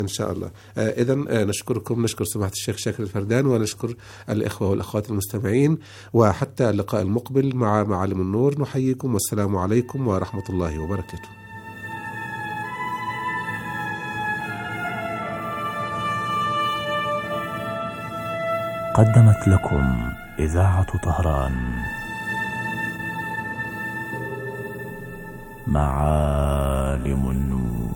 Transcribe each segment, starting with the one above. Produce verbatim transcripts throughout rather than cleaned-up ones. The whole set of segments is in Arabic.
إن شاء الله. آه إذن آه نشكركم، نشكر سماحة الشيخ شاكر الفردان، ونشكر الإخوة والأخوات المستمعين، وحتى اللقاء المقبل مع معالم النور نحييكم، والسلام عليكم ورحمة الله وبركاته. قدمت لكم إذاعة طهران معالم النور.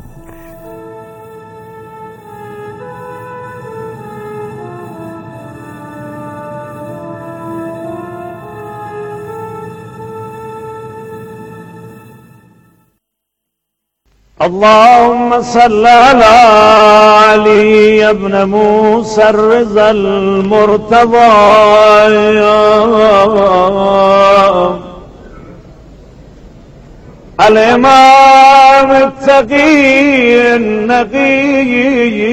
اللهم صل على علي بن موسى الرضا المرتضى الإمام التقي النقي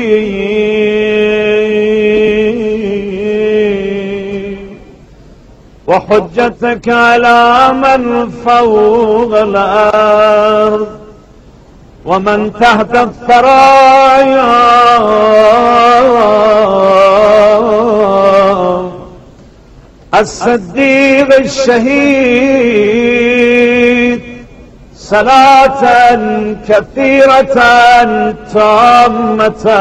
وحجتك على من فوق الأرض ومن تحت الثرايا الصديق الشهيد صلاة كثيرة تامة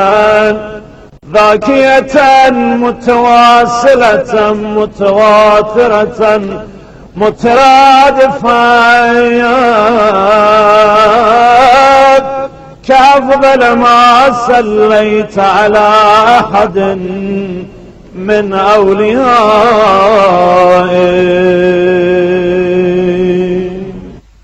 ذاكية متواصلة متواترة مترادفة كأفضل ما صليت على أحد من أوليائه.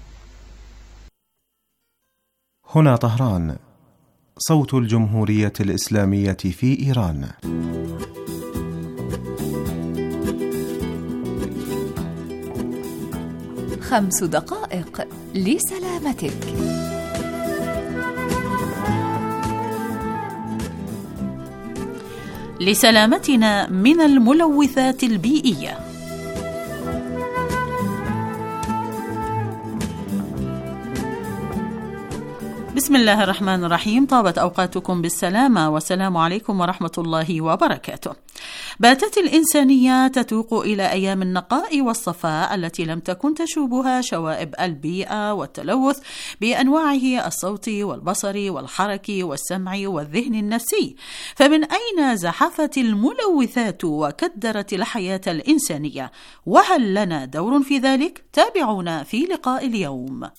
هنا طهران، صوت الجمهورية الإسلامية في إيران. خمس دقائق لسلامتك. لسلامتنا من الملوثات البيئية. بسم الله الرحمن الرحيم. طابت أوقاتكم بالسلامة، والسلام عليكم ورحمة الله وبركاته. باتت الإنسانية تتوق إلى أيام النقاء والصفاء التي لم تكن تشوبها شوائب البيئة والتلوث بأنواعه الصوتي والبصري والحركي والسمعي والذهن النفسي. فمن أين زحفت الملوثات وكدرت الحياة الإنسانية؟ وهل لنا دور في ذلك؟ تابعونا في لقاء اليوم.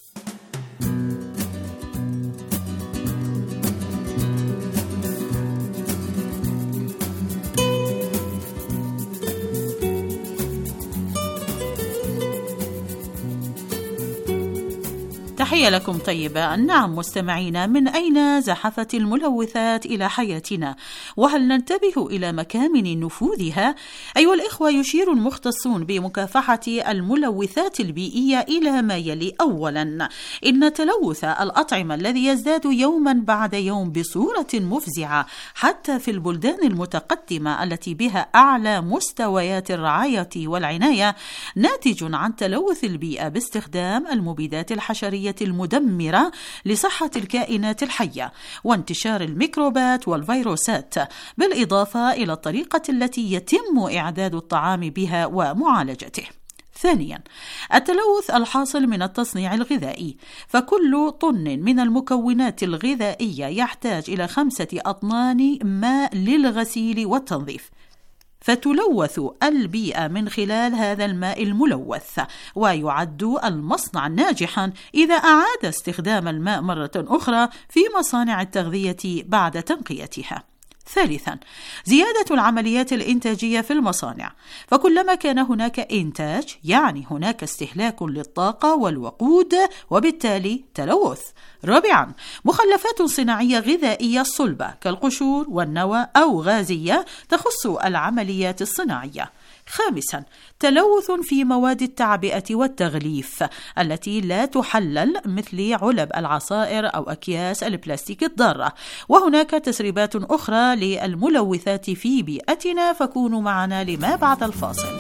تحية لكم طيبة. نعم مستمعينا، من أين زحفت الملوثات إلى حياتنا؟ وهل ننتبه إلى مكامن نفوذها؟ أيها الإخوة، يشير المختصون بمكافحة الملوثات البيئية إلى ما يلي. أولا، إن تلوث الأطعمة الذي يزداد يوما بعد يوم بصورة مفزعة حتى في البلدان المتقدمة التي بها أعلى مستويات الرعاية والعناية ناتج عن تلوث البيئة باستخدام المبيدات الحشرية المدمرة لصحة الكائنات الحية وانتشار الميكروبات والفيروسات، بالإضافة إلى الطريقة التي يتم إعداد الطعام بها ومعالجته. ثانيا، التلوث الحاصل من التصنيع الغذائي، فكل طن من المكونات الغذائية يحتاج إلى خمسة أطنان ماء للغسيل والتنظيف، فتلوث البيئة من خلال هذا الماء الملوث، ويعد المصنع ناجحا إذا أعاد استخدام الماء مرة أخرى في مصانع التغذية بعد تنقيتها. ثالثا، زيادة العمليات الإنتاجية في المصانع، فكلما كان هناك إنتاج يعني هناك استهلاك للطاقة والوقود وبالتالي تلوث. رابعا، مخلفات صناعية غذائية صلبة كالقشور والنوى أو غازية تخص العمليات الصناعية. خامسا، تلوث في مواد التعبئة والتغليف التي لا تحلل مثل علب العصائر أو أكياس البلاستيك الضارة. وهناك تسريبات أخرى للملوثات في بيئتنا، فكونوا معنا لما بعد الفاصل.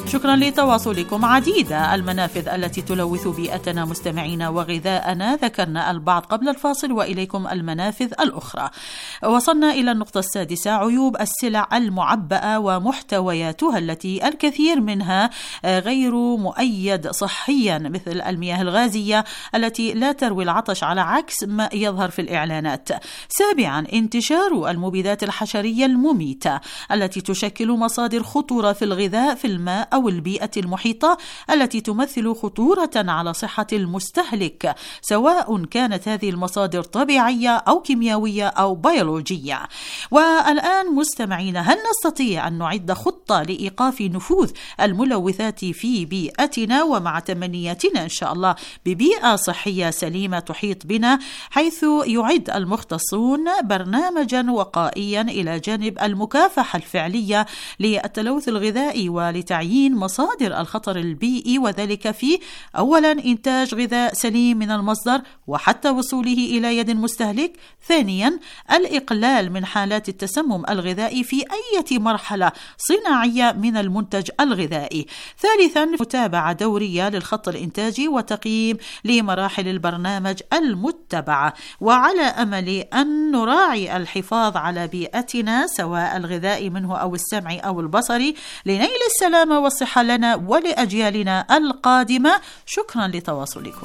شكرا لتواصلكم. عديدة المنافذ التي تلوث بيئتنا مستمعينا وغذاءنا، ذكرنا البعض قبل الفاصل وإليكم المنافذ الأخرى. وصلنا إلى النقطة السادسة، عيوب السلع المعبأة ومحتوياتها التي الكثير منها غير مؤيد صحيا، مثل المياه الغازية التي لا تروي العطش على عكس ما يظهر في الإعلانات. سابعا، انتشار المبيدات الحشرية المميتة التي تشكل مصادر خطورة في الغذاء في الماء أو البيئة المحيطة، التي تمثل خطورة على صحة المستهلك، سواء كانت هذه المصادر طبيعية أو كيميائية أو بيولوجية. والآن مستمعينا، هل نستطيع أن نعد خطة لإيقاف نفوذ الملوثات في بيئتنا، ومع تمنياتنا إن شاء الله ببيئة صحية سليمة تحيط بنا، حيث يعد المختصون برنامجا وقائيا إلى جانب المكافحة الفعلية للتلوث الغذائي ولتعيين مصادر الخطر البيئي، وذلك في أولا إنتاج غذاء سليم من المصدر وحتى وصوله إلى يد المستهلك، ثانيا الإقلال من حالات التسمم الغذائي في أي مرحلة صناعية من المنتج الغذائي، ثالثا متابعة دورية للخط الإنتاجي وتقييم لمراحل البرنامج المتبعة، وعلى أمل أن نراعي الحفاظ على بيئتنا سواء الغذائي منه أو السمعي أو البصري، لنيل السلامة والصحة لنا ولأجيالنا القادمة. شكرا لتواصلكم.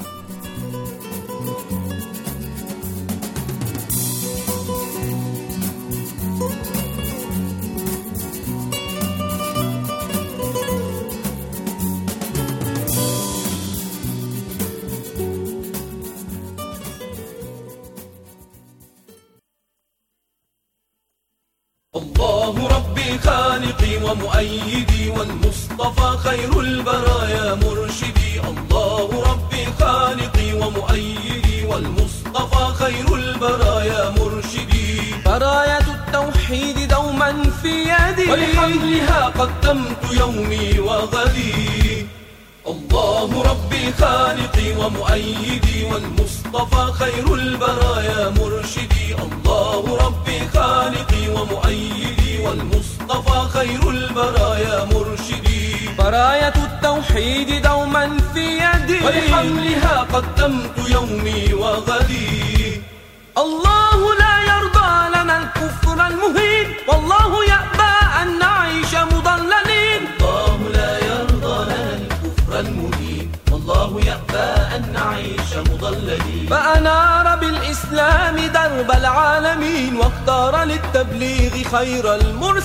الله ربي خالقي ومؤيدي والمصطفى خير البرايا مرشدي. الله ربي خالقي ومؤيدي والمصطفى خير البرايا مرشدي. براية التوحيد دوما في يدي ولحملها قدمت يومي وغدي. الله ربي خالقي ومؤيدي والمصطفى خير البرايا مرشدي. الله ربي خالقي ومؤيدي والمصطفى خير البرايا مرشدي. براية التوحيد دوما في يدي ولحملها قدمت يومي وغدي. الله لا يرضى لنا الكفر المهين، والله يأبى أن نعيش مضللين. الله لا يرضى لنا الكفر المهين، والله يأبى أن نعيش مضللين. فأنار بالإسلام درب العالمين، واختار للتبليغ خير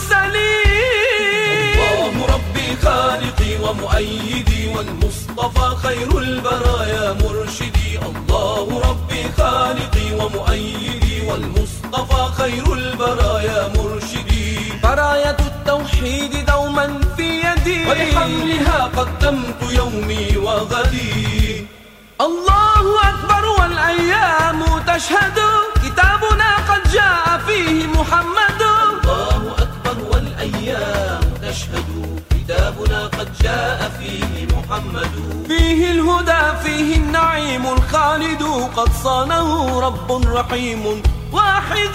المرسلين. الله ربي خالقي ومؤيدي والمصطفى خير البرايا مرشدي. الله ربي خالقي ومؤيدي والمصطفى خير البرايا مرشدي. براية التوحيد دوما في يدي ولحملها قدمت يومي وغدي. الله أكبر والأيام تشهد، كتابنا قد جاء فيه محمد. الله أكبر والأيام تشهد، كتابنا قد جاء فيه محمد. فيه الهدى فيه النعيم الخالد، قد صانه رب رحيم واحد.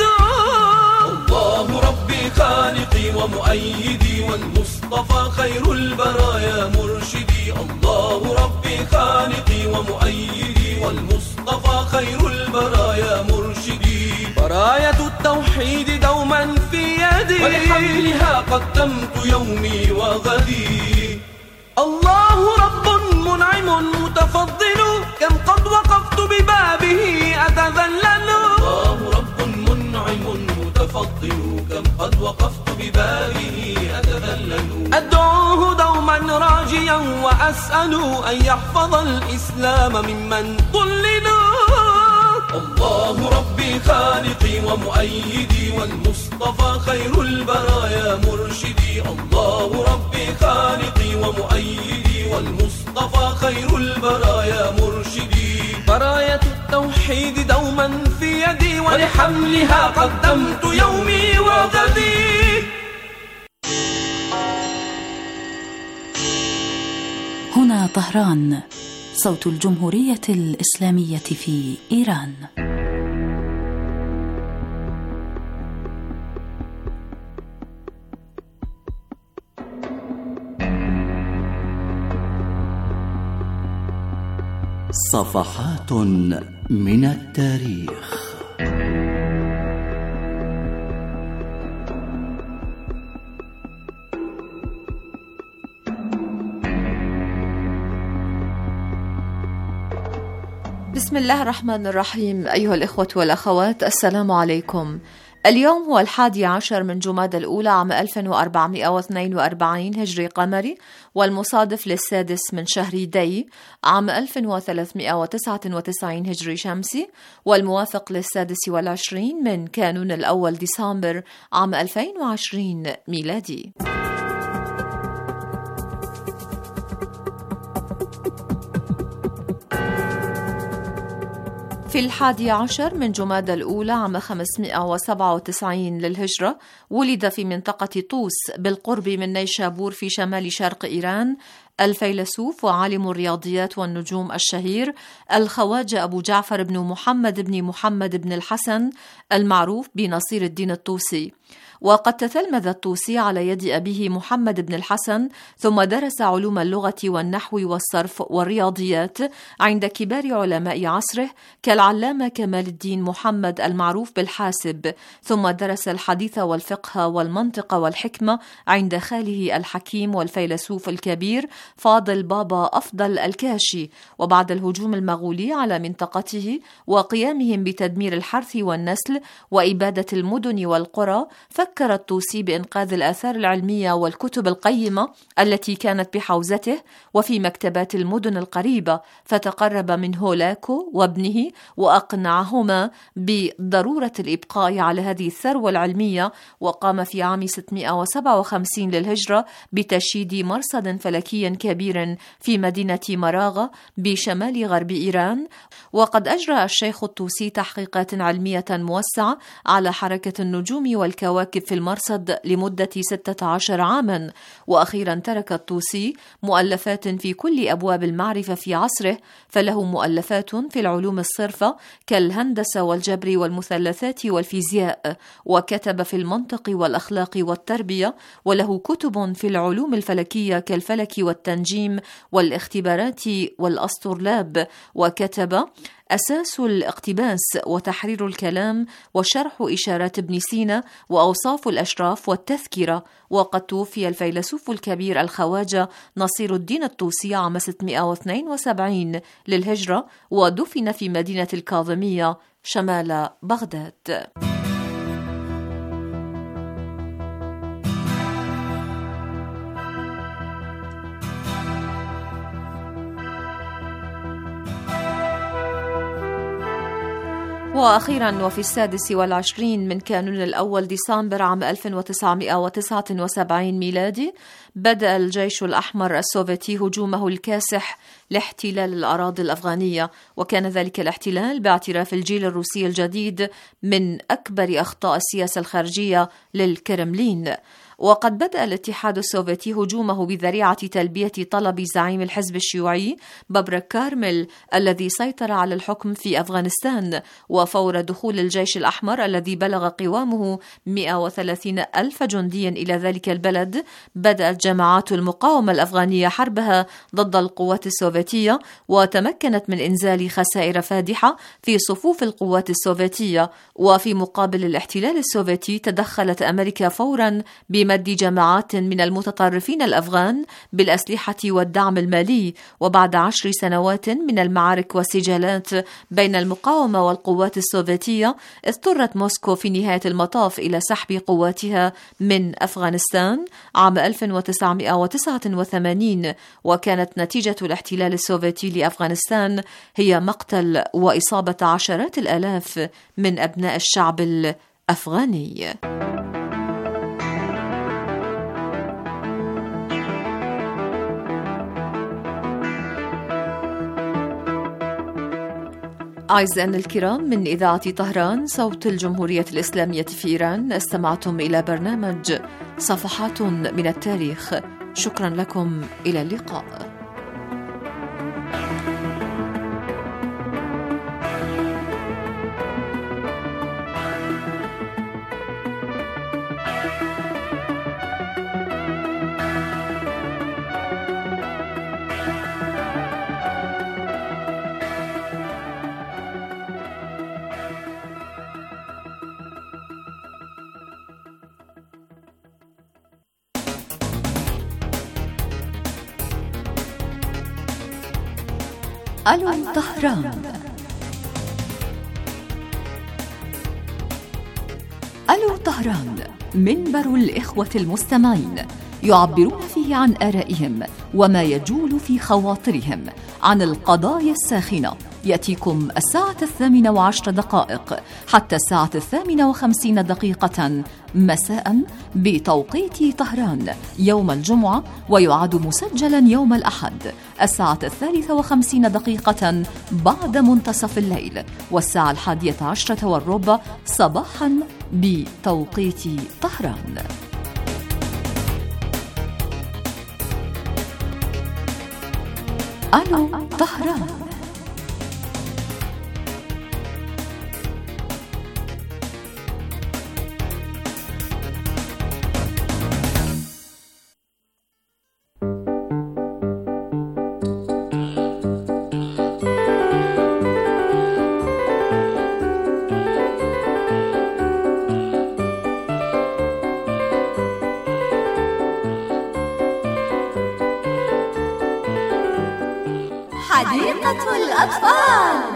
الله ربي خالقي ومؤيدي والمصطفى خير البرايا مرشدي. الله ربي خالقي ومؤيدي والمصطفى خير البرايا مرشدي. براية التوحيد دوما في يدي ولحملها قدمت يومي وغدي. الله رب منعم متفضل، كم قد وقفت ببابه أتذلل. الله رب منعم متفضل، كم قد وقفت ببابه أتذلل. أدعوه دوما راجيا وأسأل أن يحفظ الإسلام ممن ضللوا. الله ربي خالقي ومؤيدي والمصطفى خير البرايا مرشدي. الله ربي خالقي ومؤيدي والمصطفى خير البرايا مرشدي. براية التوحيد دوما في يدي ولحملها قدمت يومي وغدي. هنا طهران، صوت الجمهورية الإسلامية في إيران. صفحات من التاريخ. بسم الله الرحمن الرحيم. أيها الإخوة والأخوات، السلام عليكم. اليوم هو الحادي عشر من جمادى الأولى عام ألف وأربعمائة واثنين وأربعين هجري قمري، والمصادف للسادس من شهر دي عام ألف وثلاثمائة وتسعة وتسعين هجري شمسي، والموافق للسادس والعشرين من كانون الأول ديسمبر عام ألفين وعشرين ميلادي. في الحادي عشر من جمادى الأولى عام خمسمائة وسبعة وتسعين للهجرة ولد في منطقة طوس بالقرب من نيشابور في شمال شرق إيران الفيلسوف وعالم الرياضيات والنجوم الشهير الخواجة أبو جعفر بن محمد بن محمد بن الحسن المعروف بنصير الدين الطوسي. وقد تتلمذ الطوسي على يد أبيه محمد بن الحسن، ثم درس علوم اللغة والنحو والصرف والرياضيات عند كبار علماء عصره كالعلامة كمال الدين محمد المعروف بالحاسب، ثم درس الحديث والفقه والمنطق والحكمة عند خاله الحكيم والفيلسوف الكبير فاضل بابا أفضل الكاشي. وبعد الهجوم المغولي على منطقته وقيامهم بتدمير الحرث والنسل وإبادة المدن والقرى، فكر الطوسي بإنقاذ الآثار العلمية والكتب القيمة التي كانت بحوزته وفي مكتبات المدن القريبة، فتقرب من هولاكو وابنه وأقنعهما بضرورة الإبقاء على هذه الثروة العلمية، وقام في عام ستمائة وسبعة وخمسين للهجرة بتشييد مرصد فلكي كبير في مدينة مراغة بشمال غرب إيران. وقد أجرى الشيخ الطوسي تحقيقات علمية موسعة على حركة النجوم والكواكب في المرصد لمدة ستة عشر عاما. وأخيرا ترك الطوسي مؤلفات في كل أبواب المعرفة في عصره، فله مؤلفات في العلوم الصرفة كالهندسة والجبر والمثلثات والفيزياء، وكتب في المنطق والأخلاق والتربية، وله كتب في العلوم الفلكية كالفلك والتنجيم والاختبارات والأسطرلاب، وكتب أساس الاقتباس وتحرير الكلام وشرح إشارات ابن سينا وأوصاف الأشراف والتذكرة. وقد توفي الفيلسوف الكبير الخواجة نصير الدين الطوسي عام ستمائة واثنين وسبعين للهجرة، ودفن في مدينة الكاظمية شمال بغداد. وأخيرا وفي السادس والعشرين من كانون الأول ديسمبر عام ألف وتسعمائة وتسعة وسبعين ميلادي بدأ الجيش الأحمر السوفيتي هجومه الكاسح لاحتلال الأراضي الأفغانية، وكان ذلك الاحتلال باعتراف الجيل الروسي الجديد من أكبر أخطاء السياسة الخارجية للكرملين. وقد بدأ الاتحاد السوفيتي هجومه بذريعة تلبية طلب زعيم الحزب الشيوعي بابرك كارمل الذي سيطر على الحكم في أفغانستان. وفور دخول الجيش الأحمر الذي بلغ قوامه مئة وثلاثين ألف جندي إلى ذلك البلد، بدأت جماعات المقاومة الأفغانية حربها ضد القوات السوفيتية، وتمكنت من إنزال خسائر فادحة في صفوف القوات السوفيتية. وفي مقابل الاحتلال السوفيتي تدخلت أمريكا فورا بمد جماعات من المتطرفين الأفغان بالأسلحة والدعم المالي. وبعد عشر سنوات من المعارك والسجالات بين المقاومة والقوات السوفيتية، اضطرت موسكو في نهاية المطاف إلى سحب قواتها من أفغانستان عام ألف وتسعمائة وتسعة وثمانين. وكانت نتيجة الاحتلال السوفيتي لأفغانستان هي مقتل وإصابة عشرات الآلاف من أبناء الشعب الأفغاني. أعزائنا الكرام، من إذاعة طهران صوت الجمهورية الإسلامية في إيران، استمعتم إلى برنامج صفحات من التاريخ. شكرا لكم، إلى اللقاء. ألو طهران. ألو طهران منبر الإخوة المستمعين، يعبرون فيه عن آرائهم وما يجول في خواطرهم عن القضايا الساخنة. يأتيكم الساعة الثامنة وعشر دقائق حتى الساعة الثامنة وخمسين دقيقة مساء بتوقيت طهران يوم الجمعة، ويعاد مسجلا يوم الأحد الساعة الثالثة وخمسين دقيقة بعد منتصف الليل، والساعة الحادية عشرة والربع صباحا بتوقيت طهران. ألو طهران. حديقة الأطفال.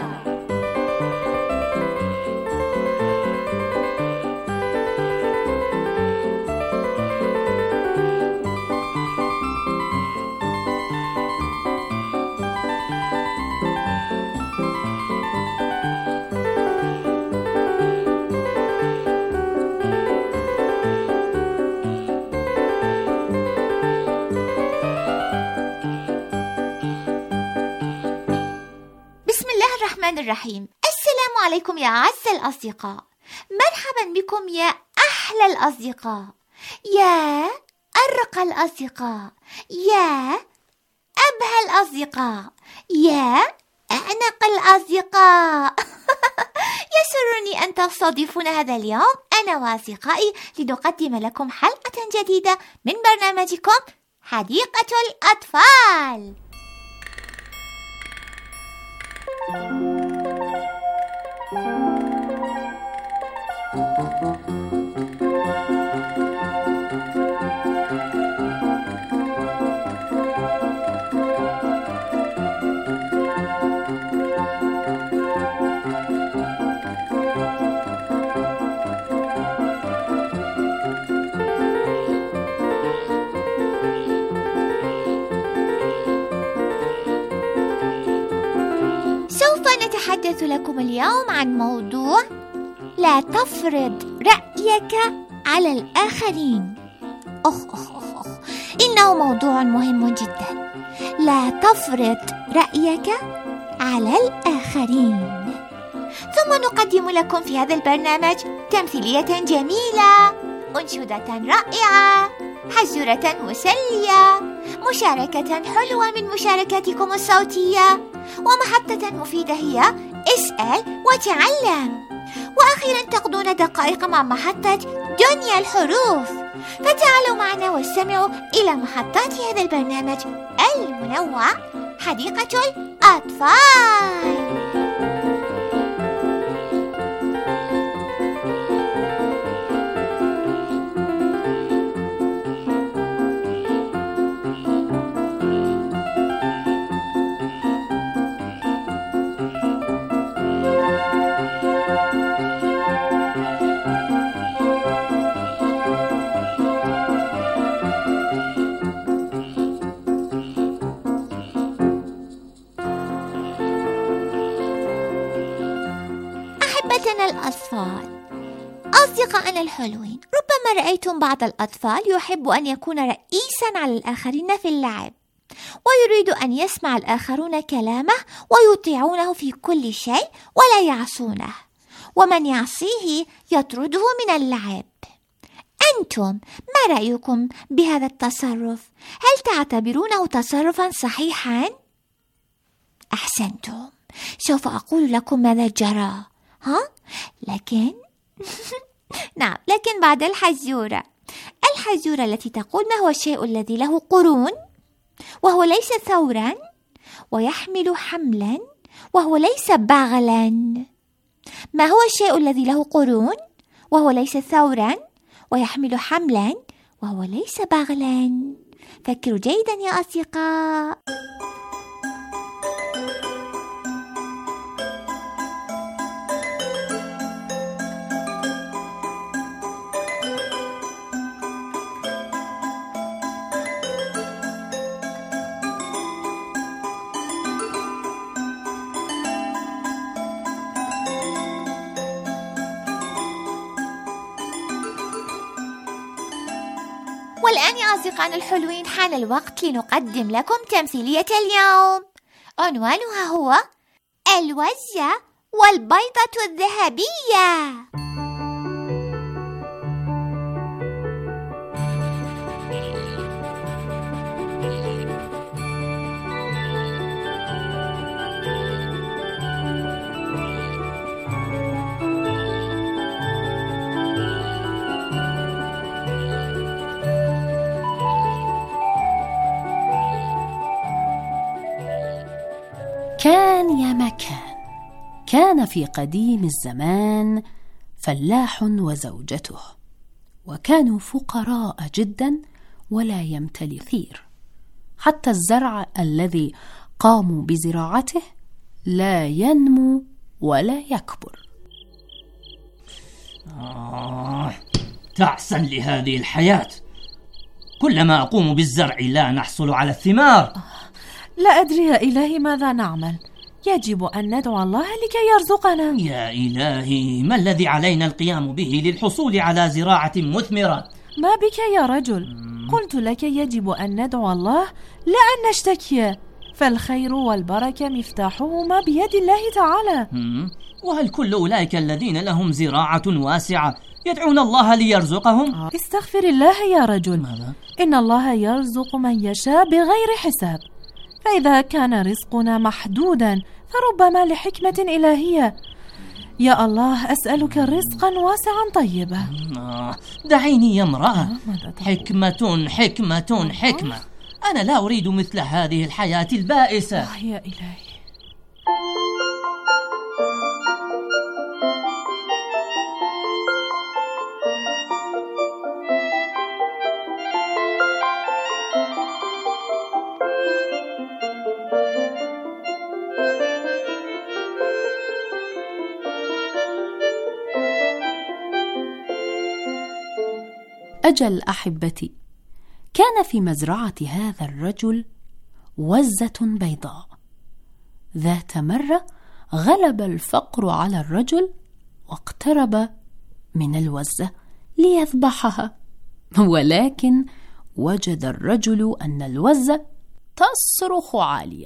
الرحيم. السلام عليكم يا أعز الأصدقاء، مرحبا بكم يا أحلى الأصدقاء، يا أرق الأصدقاء، يا أبهى الأصدقاء، يا أعنق الأصدقاء. يسرني أن تستضيفون هذا اليوم أنا وأصدقائي لنقدم لكم حلقة جديدة من برنامجكم حديقة الأطفال. نتحدث لكم اليوم عن موضوع لا تفرض رأيك على الآخرين. أخ أخ أخ أخ إنه موضوع مهم جدا. لا تفرض رأيك على الآخرين. ثم نقدم لكم في هذا البرنامج تمثيلية جميلة، أنشودة رائعة، حزورة مسلية، مشاركة حلوة من مشاركاتكم الصوتية، ومحطة مفيدة هي اسأل وتعلم، وأخيرا تقضون دقائق مع محطة دنيا الحروف. فتعالوا معنا واستمعوا إلى محطات هذا البرنامج المنوع حديقة الأطفال. الأطفال، أصدقائنا الحلوين، ربما رأيتم بعض الأطفال يحب أن يكون رئيسا على الآخرين في اللعب، ويريد أن يسمع الآخرون كلامه ويطيعونه في كل شيء ولا يعصونه، ومن يعصيه يطرده من اللعب. أنتم ما رأيكم بهذا التصرف؟ هل تعتبرونه تصرفا صحيحا؟ أحسنتم، سوف أقول لكم ماذا جرى. ها؟ لكن نعم، لكن بعد الحزورة الحزورة التي تقول ما هو الشيء الذي له قرون وهو ليس ثورا، ويحمل حملا وهو ليس بغلا. ما هو الشيء الذي له قرون وهو ليس ثورا ويحمل حملا وهو ليس بغلا؟ فكروا جيدا يا أصدقاء. والآن يا أصدقائنا الحلوين حان الوقت لنقدم لكم تمثيلية اليوم. عنوانها هو الوزة والبيضة الذهبية. كان يا مكان، كان في قديم الزمان فلاح وزوجته، وكانوا فقراء جدا ولا يمتلك كثير، حتى الزرع الذي قاموا بزراعته لا ينمو ولا يكبر. آه، تعسا لهذه الحياة، كلما أقوم بالزرع لا نحصل على الثمار. لا أدري يا إلهي ماذا نعمل، يجب أن ندعو الله لكي يرزقنا. يا إلهي، ما الذي علينا القيام به للحصول على زراعة مثمرة؟ ما بك يا رجل؟ قلت لك يجب أن ندعو الله لا أن نشتكي، فالخير والبركة مفتاحهما بيد الله تعالى. وهل كل أولئك الذين لهم زراعة واسعة يدعون الله ليرزقهم؟ استغفر الله يا رجل. ماذا؟ إن الله يرزق من يشاء بغير حساب، فإذا كان رزقنا محدودا فربما لحكمة إلهية. يا الله، أسألك رزقا واسعا طيبا. آه، دعيني يا امرأة. حكمة حكمة حكمة، أنا لا أريد مثل هذه الحياة البائسة. آه يا إلهي. أجل أحبتي، كان في مزرعة هذا الرجل وزة بيضاء. ذات مرة غلب الفقر على الرجل واقترب من الوزة ليذبحها، ولكن وجد الرجل أن الوزة تصرخ عالية.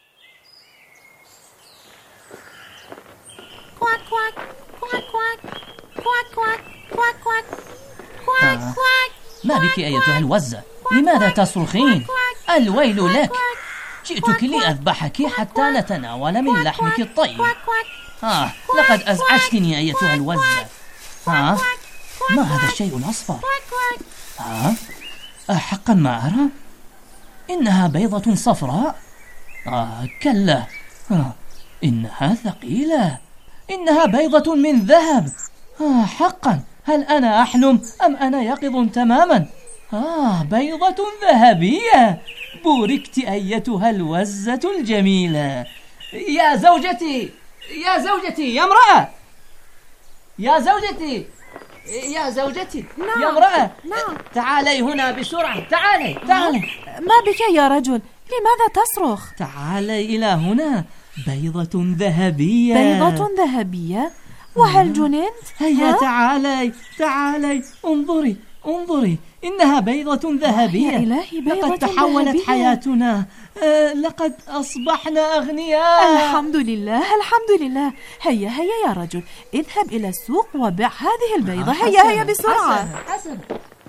كواك كواك كواك كواك كواك كواك كواك كواك. آه. ما بك أيتها الوزة؟ لماذا تصرخين؟ الويل لك، جئتك لأذبحك حتى نتناول من لحمك الطيب. آه، لقد أزعجتني أيتها الوزة. آه، ما هذا الشيء الأصفر؟ آه، أحقا ما أرى؟ إنها بيضة صفراء. آه، كلا. آه، إنها ثقيلة، إنها بيضة من ذهب. آه، حقا، هل أنا أحلم أم أنا يقظ تماما؟ آه، بيضة ذهبية. بوركت أيتها الوزة الجميلة. يا زوجتي، يا زوجتي، يا امرأة، يا زوجتي، يا زوجتي، نعم. يا امرأة، نعم. تعالي هنا بسرعة، تعالي تعالي. ما بك يا رجل؟ لماذا تصرخ؟ تعالي إلى هنا، بيضة ذهبية. بيضة ذهبية؟ وهل جننت؟ هيا تعالي تعالي، انظري انظري، إنها بيضة ذهبية. يا إلهي، بيضة لقد تحولت ذهبية. حياتنا. آه، لقد أصبحنا أغنياء. الحمد لله الحمد لله. هيا هيا يا رجل، اذهب إلى السوق وبيع هذه البيضة. هيا هيا بسرعة. حسن حسن.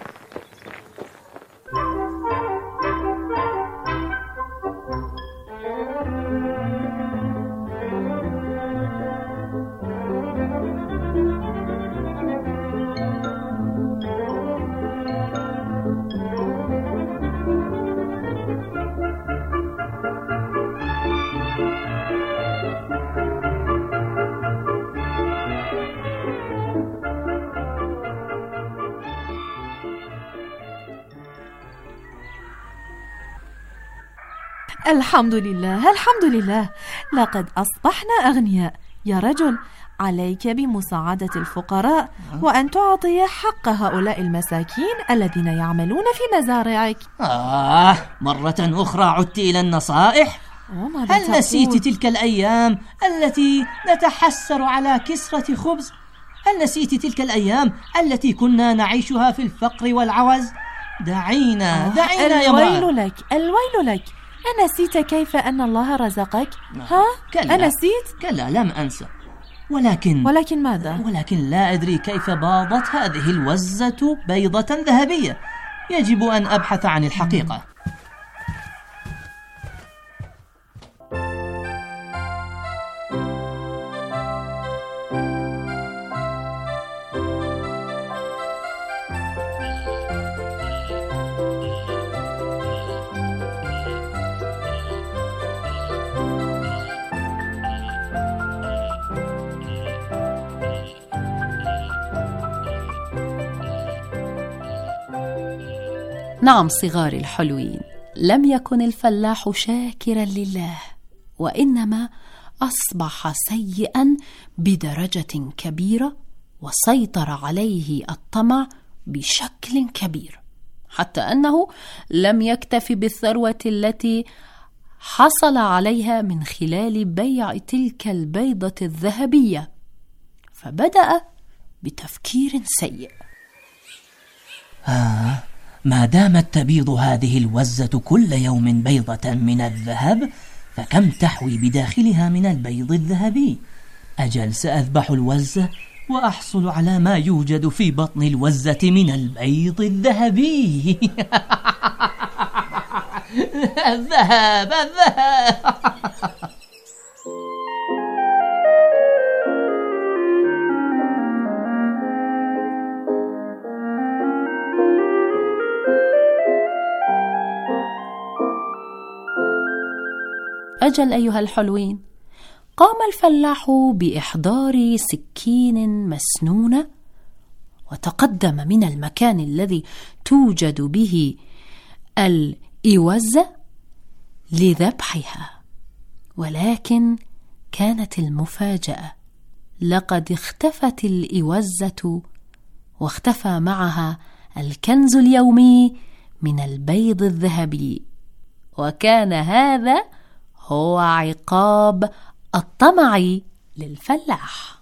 الحمد لله الحمد لله، لقد أصبحنا أغنياء. يا رجل، عليك بمساعدة الفقراء وأن تعطي حق هؤلاء المساكين الذين يعملون في مزارعك. آه، مرة أخرى عدت إلى النصائح؟ هل نسيت تلك الأيام التي نتحسر على كسرة خبز؟ هل نسيت تلك الأيام التي كنا نعيشها في الفقر والعوز؟ دعينا دعينا يا امرأة. الويل لك الويل لك، أنسيت كيف أن الله رزقك؟ ها؟ كلا أنسيت؟ كلا لم أنسى، ولكن ولكن ماذا؟ ولكن لا أدري كيف باضت هذه الوزة بيضة ذهبية. يجب أن أبحث عن الحقيقة. نعم صغاري الحلوين، لم يكن الفلاح شاكرا لله، وإنما أصبح سيئا بدرجة كبيرة، وسيطر عليه الطمع بشكل كبير، حتى أنه لم يكتف بالثروة التي حصل عليها من خلال بيع تلك البيضة الذهبية، فبدأ بتفكير سيء. آه ما دامت تبيض هذه الوزة كل يوم بيضة من الذهب، فكم تحوي بداخلها من البيض الذهبي؟ أجل سأذبح الوزة وأحصل على ما يوجد في بطن الوزة من البيض الذهبي. الذهب الذهب. أجل أيها الحلوين، قام الفلاح بإحضار سكين مسنونة، وتقدم من المكان الذي توجد به الإوزة لذبحها. ولكن كانت المفاجأة، لقد اختفت الإوزة واختفى معها الكنز اليومي من البيض الذهبي، وكان هذا هو عقاب الطمع للفلاح.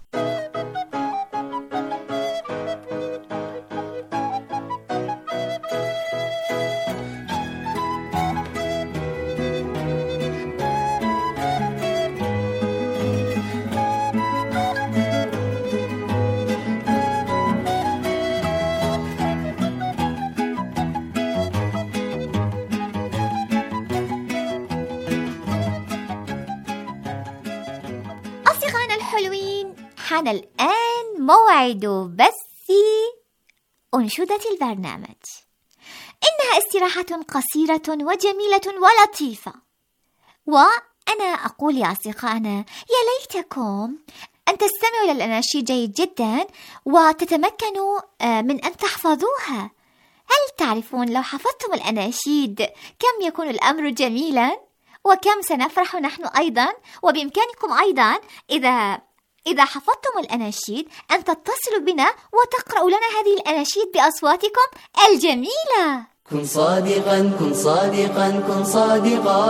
حان الآن موعد بث أنشودة البرنامج. إنها استراحة قصيرة وجميلة ولطيفة، وأنا أقول يا أصدقائنا يا ليتكم أن تستمعوا إلى الأناشيد جيد جدا وتتمكنوا من أن تحفظوها. هل تعرفون لو حفظتم الأناشيد كم يكون الأمر جميلا، وكم سنفرح نحن أيضا؟ وبإمكانكم أيضا إذا إذا حفظتم الأناشيد أن تتصلوا بنا وتقرأوا لنا هذه الأناشيد بأصواتكم الجميلة. كن صادقا كن صادقا كن صادقا،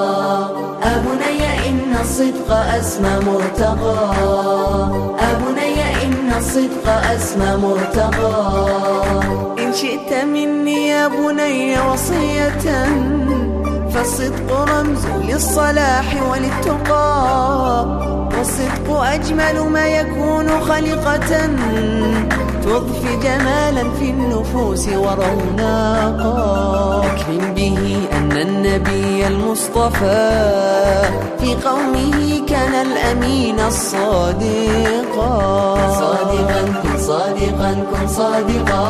أبني إن الصدق أسمى مرتقى، أبني إن الصدق أسمى مرتقى. إن شئت مني يا بني وصية، فالصدق رمز للصلاح وللتقى، والصدق أجمل ما يكون خلقة، تضفي جمالا في النفوس وروناقا. أكرم به أن النبي المصطفى في قومه كان الأمين الصادقا. صادقا كن صادقا كن صادقا،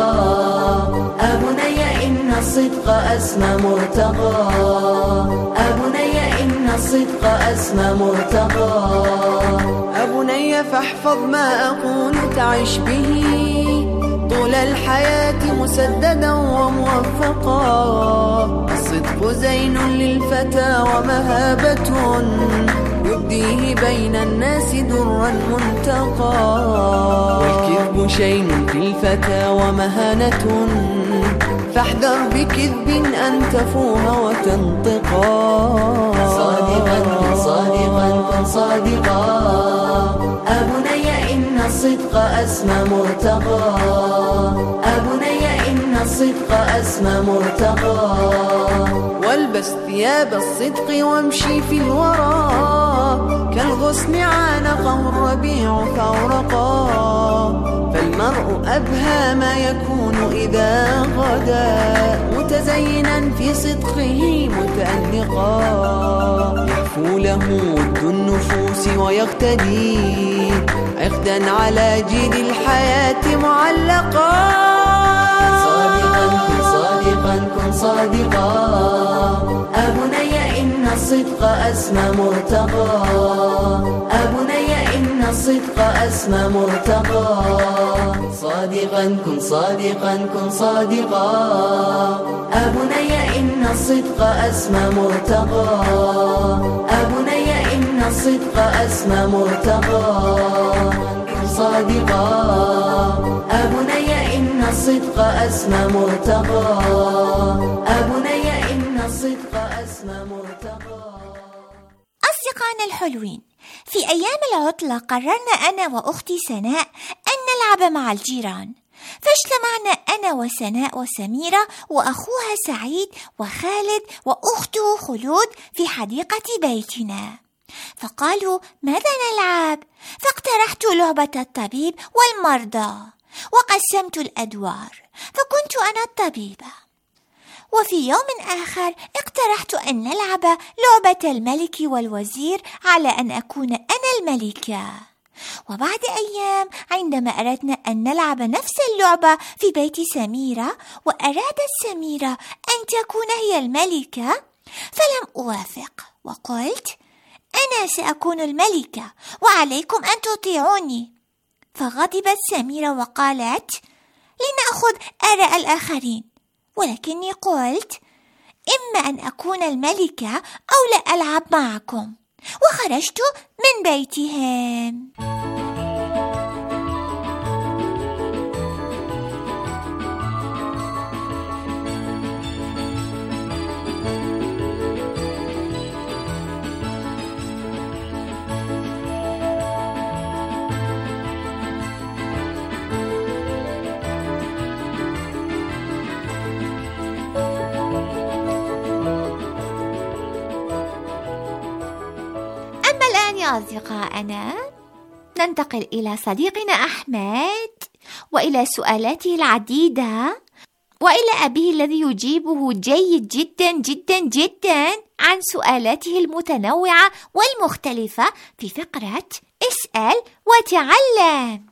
أبني إن الصدق أسمى مرتقى، أبني إن الصدق أسمى مرتقى. أبني فاحفظ ما أقول تعش به، طول الحياة مسددا وموفقا. الصدق زين للفتى ومهابة، يبديه بين الناس درا منتقى. والكذب شين في الفتى ومهانة، فاحذر بكذب أن تفوه وتنطقا. صادقا كن صادقا كن صادقا، أبني إن الصدق أسمى مرتقى، أبني إن الصدق الصدق أسمى مرتقى والبس ثياب الصدق وامشي في الورى كالغصن عانقه الربيع فأورقا فالمرء أبهى ما يكون إذا غدا متزينا في صدقه متألقا يحفو له ود النفوس ويقتدي عقدا على جيد الحياة معلقا صادقا كن صادقا كن صادقا أبني إن الصدق أسمى مرتقى أبني إن الصدق أسمى مرتقى صادقا كن صادقا كن صادقا أبني إن الصدق أسمى مرتقى أبني إن الصدق أسمى مرتقى صادقا أبني إن الصدق أسمى مرتقى أبني إن الصدق أسمى مرتقى. أصدقائنا الحلوين، في أيام العطلة قررنا أنا وأختي سناء أن نلعب مع الجيران، فاجتمعنا أنا وسناء وسميرة وأخوها سعيد وخالد وأخته خلود في حديقة بيتنا، فقالوا ماذا نلعب؟ فاقترحت لعبة الطبيب والمرضى وقسمت الأدوار، فكنت أنا الطبيبة. وفي يوم آخر اقترحت أن نلعب لعبة الملك والوزير على أن أكون أنا الملكة. وبعد أيام عندما أردنا أن نلعب نفس اللعبة في بيت سميرة وأرادت سميرة أن تكون هي الملكة، فلم أوافق وقلت أنا سأكون الملكة وعليكم أن تطيعوني. فغضبت سميرة وقالت لنأخذ آراء الآخرين، ولكني قلت إما أن أكون الملكة أو لا ألعب معكم، وخرجت من بيتهم. أصدقائنا ننتقل إلى صديقنا أحمد وإلى سؤالاته العديدة وإلى أبيه الذي يجيبه جيد جدا جدا جدا عن سؤالاته المتنوعة والمختلفة في فقرة اسأل وتعلم.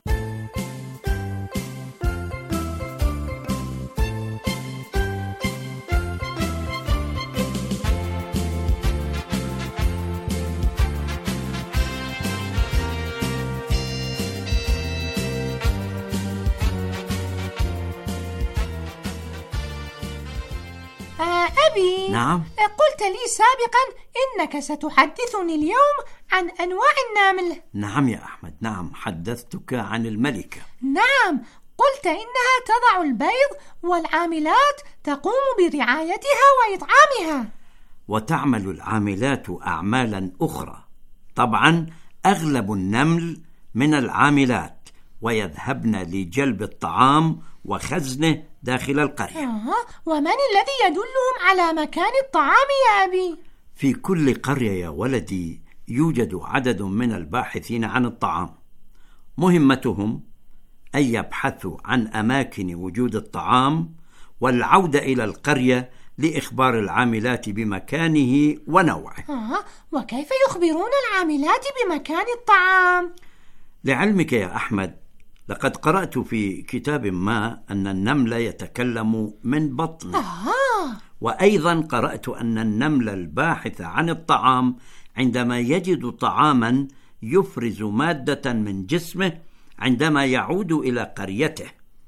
أبي، نعم؟ قلت لي سابقا إنك ستحدثني اليوم عن أنواع النمل. نعم يا أحمد، نعم، حدثتك عن الملكة. نعم، قلت إنها تضع البيض والعاملات تقوم برعايتها وإطعامها. وتعمل العاملات أعمالا أخرى، طبعا أغلب النمل من العاملات، ويذهبن لجلب الطعام وخزنه داخل القرية. آه، ومن الذي يدلهم على مكان الطعام يا أبي؟ في كل قرية يا ولدي يوجد عدد من الباحثين عن الطعام، مهمتهم أن يبحثوا عن أماكن وجود الطعام والعودة إلى القرية لإخبار العاملات بمكانه ونوعه. آه، وكيف يخبرون العاملات بمكان الطعام؟ لعلمك يا أحمد، لقد قرأت في كتاب ما أن النمل يتكلم من بطنه. آه. وأيضا قرأت أن النمل الباحث عن الطعام عندما يجد طعاما يفرز مادة من جسمه عندما يعود إلى قريته،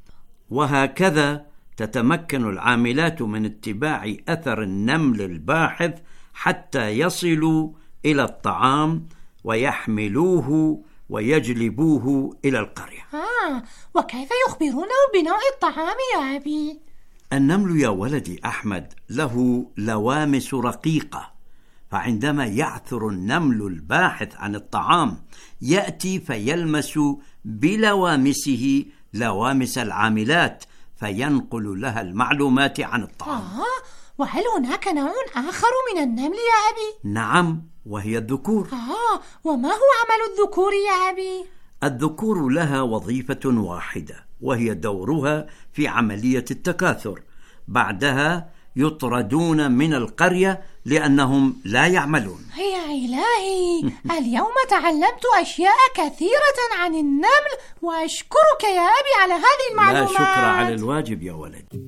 وهكذا تتمكن العاملات من اتباع أثر النمل الباحث حتى يصلوا إلى الطعام ويحملوه ويجلبوه إلى القرية. آه، وكيف يخبرونه بنوع الطعام يا أبي؟ النمل يا ولدي أحمد له لوامس رقيقة، فعندما يعثر النمل الباحث عن الطعام يأتي فيلمس بلوامسه لوامس العاملات، فينقل لها المعلومات عن الطعام. آه، وهل هناك نوع آخر من النمل يا أبي؟ نعم، وهي الذكور. آه، وما هو عمل الذكور يا أبي؟ الذكور لها وظيفة واحدة، وهي دورها في عملية التكاثر. بعدها يطردون من القرية لأنهم لا يعملون. يا إلهي، اليوم تعلمت أشياء كثيرة عن النمل، وأشكرك يا أبي على هذه المعلومات. لا شكر على الواجب يا ولد.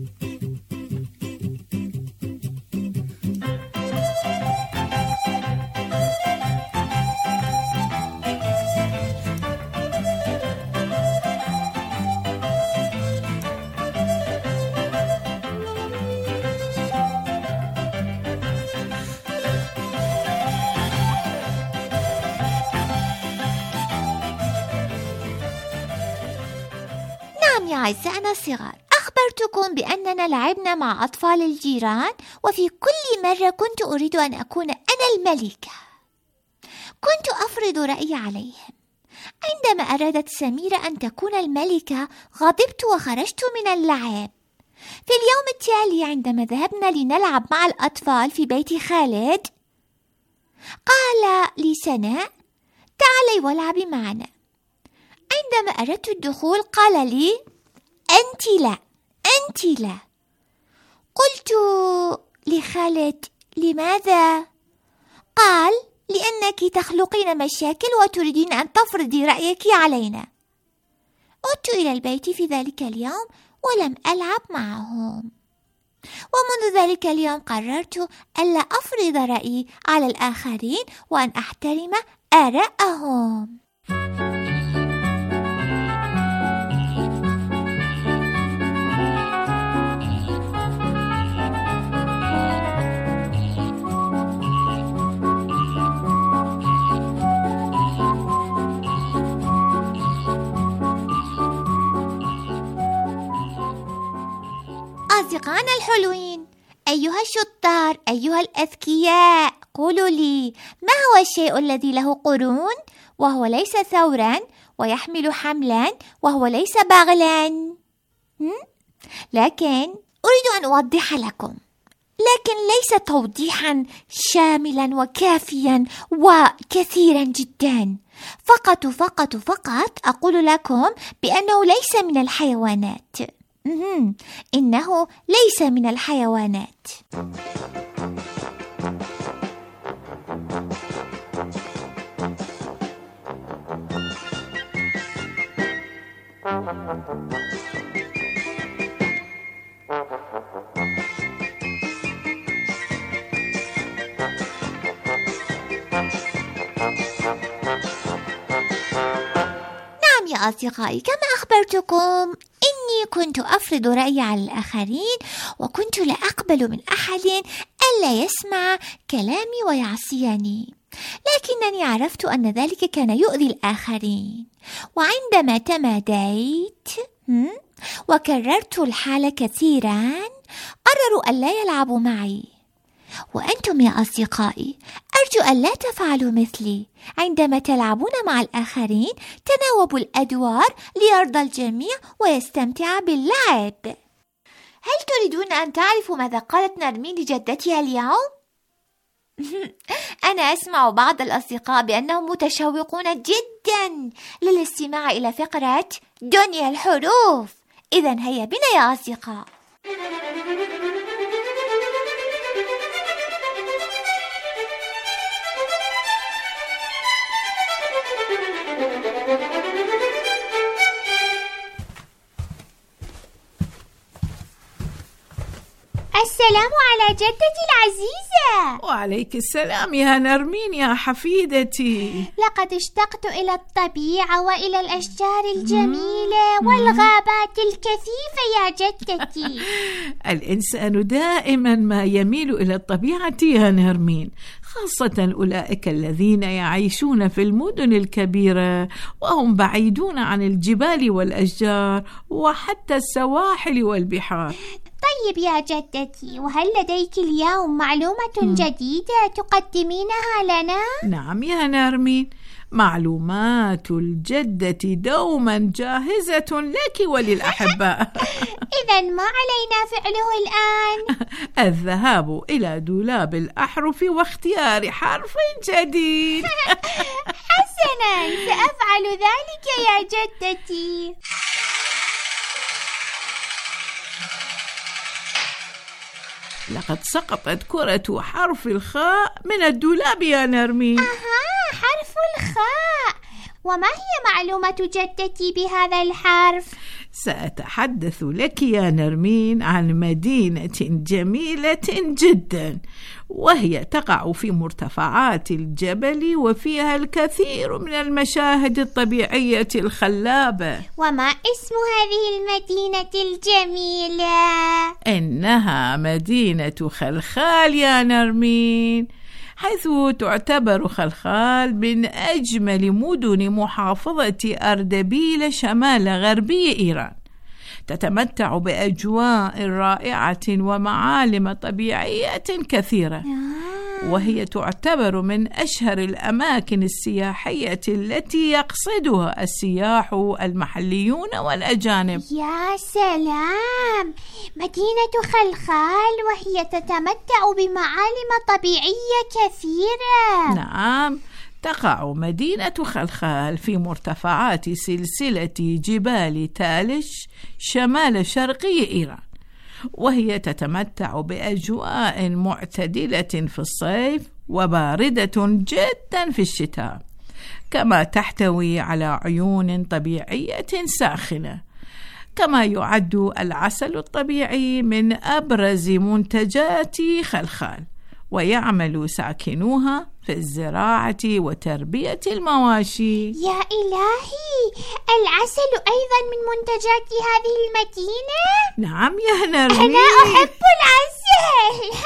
نعم يا أعزائنا الصغار، أخبرتكم بأننا لعبنا مع أطفال الجيران، وفي كل مرة كنت أريد أن أكون أنا الملكة. كنت أفرض رأيي عليهم. عندما أرادت سميرة أن تكون الملكة غضبت وخرجت من اللعب. في اليوم التالي عندما ذهبنا لنلعب مع الأطفال في بيت خالد، قال لي سناء: تعالي والعبي معنا. عندما أردت الدخول قال لي: أنت لا، أنت لا. قلت لخالد: لماذا؟ قال: لأنك تخلقين مشاكل وتريدين أن تفرضي رأيك علينا. عدت إلى البيت في ذلك اليوم ولم ألعب معهم، ومنذ ذلك اليوم قررت ألا أفرض رأيي على الآخرين وأن أحترم آراءهم. أصدقائنا الحلوين، أيها الشطار، أيها الأذكياء، قولوا لي، ما هو الشيء الذي له قرون وهو ليس ثورا ويحمل حملا وهو ليس بغلا؟ لكن أريد أن أوضح لكم، لكن ليس توضيحا شاملا وكافيا وكثيرا جدا. فقط فقط فقط أقول لكم بأنه ليس من الحيوانات. إنه ليس من الحيوانات. نعم يا أصدقائي، كما أخبرتكم إني كنت أفرض رأيي على الآخرين، وكنت لا أقبل من أحد ألا يسمع كلامي ويعصيني، لكنني عرفت أن ذلك كان يؤذي الآخرين. وعندما تماديت وكررت الحال كثيرا قرروا ألا يلعبوا معي. وأنتم يا أصدقائي أرجو ألا تفعلوا مثلي. عندما تلعبون مع الآخرين تناوبوا الأدوار ليرضى الجميع ويستمتع باللعب. هل تريدون أن تعرفوا ماذا قالت نرمين لجدتها اليوم؟ أنا أسمع بعض الأصدقاء بأنهم متشوقون جدا للاستماع إلى فقرة دنيا الحروف. إذن هيا بنا يا أصدقاء. السلام على جدتي العزيزة. وعليك السلام يا نرمين يا حفيدتي. لقد اشتقت إلى الطبيعة وإلى الأشجار الجميلة والغابات الكثيفة يا جدتي. الإنسان دائما ما يميل إلى الطبيعة يا نرمين، خاصة أولئك الذين يعيشون في المدن الكبيرة وهم بعيدون عن الجبال والأشجار وحتى السواحل والبحار. طيب يا جدتي، وهل لديك اليوم معلومة م. جديدة تقدمينها لنا؟ نعم يا نرمين، معلومات الجدة دوما جاهزة لك وللأحباء. إذا ما علينا فعله الآن؟ الذهاب إلى دولاب الأحرف واختيار حرف جديد. حسنا، سأفعل ذلك يا جدتي. لقد سقطت كرة حرف الخاء من الدولاب يا نرمين. أها، حرف الخاء. وما هي معلومة جدتي بهذا الحرف؟ سأتحدث لك يا نرمين عن مدينة جميلة جدا، وهي تقع في مرتفعات الجبل، وفيها الكثير من المشاهد الطبيعية الخلابة. وما اسم هذه المدينة الجميلة؟ إنها مدينة خلخال يا نرمين، حيث تعتبر خلخال من أجمل مدن محافظة أردبيل شمال غربي إيران. تتمتع بأجواء رائعة ومعالم طبيعية كثيرة، وهي تعتبر من أشهر الأماكن السياحية التي يقصدها السياح المحليون والأجانب. يا سلام، مدينة خلخال وهي تتمتع بمعالم طبيعية كثيرة. نعم، تقع مدينة خلخال في مرتفعات سلسلة جبال تالش شمال شرقي إيران، وهي تتمتع بأجواء معتدلة في الصيف وباردة جدا في الشتاء، كما تحتوي على عيون طبيعية ساخنة. كما يعد العسل الطبيعي من أبرز منتجات خلخال، ويعمل ساكنوها في الزراعة وتربية المواشي. يا إلهي، العسل أيضا من منتجات هذه المدينة؟ نعم يا نرمين، أنا أحب العسل.